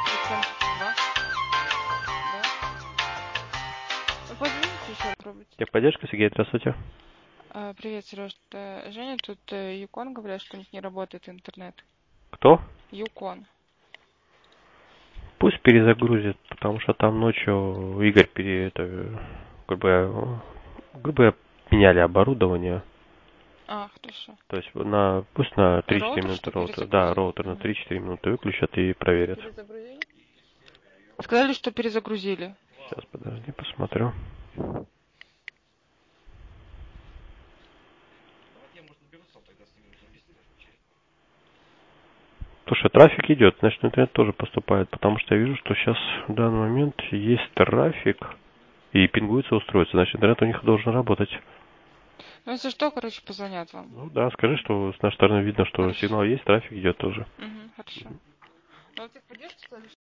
72. Да. Ну, позвоните еще, пробуйте. Техподдержка, Сергей, здравствуйте. Привет, Сереж. Это Женя, тут Юкон говорят, что у них не работает интернет. Кто? Юкон. Пусть перезагрузит, потому что там ночью Игорь грубо говоря, меняли оборудование. Хорошо. То есть пусть на 3-4 Роутер, минуты что роутер. Да, перезагрузить? роутер на 3-4 минуты выключат и проверят. Перезагрузили? Сказали, что перезагрузили. Сейчас, подожди, посмотрю. Слушай, трафик идет, значит, интернет тоже поступает, потому что я вижу, что сейчас в данный момент есть трафик и пингуется устройство, значит, интернет у них должен работать. Ну, если что, короче, позвонят вам. Ну да, скажи, что с нашей стороны видно, что Хорошо. сигнал есть, трафик идет тоже. Хорошо. Ну, вот техподдержка сказали,